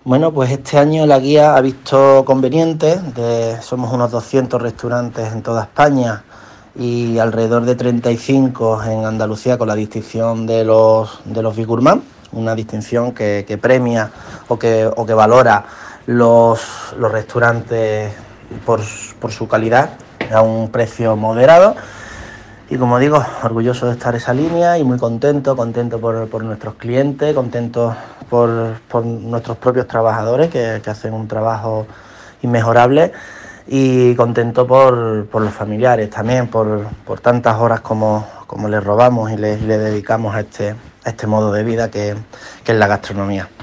Bueno, pues este año la guía ha visto conveniente, somos unos 200 restaurantes en toda España y alrededor de 35 en Andalucía con la distinción de los Big Gourmand, una distinción que premia o que valora los restaurantes por su calidad a un precio moderado. Y como digo, orgulloso de estar en esa línea y muy contento por nuestros clientes, contento por nuestros propios trabajadores que hacen un trabajo inmejorable y contento por los familiares también, por tantas horas como les robamos y le dedicamos a este modo de vida que es la gastronomía.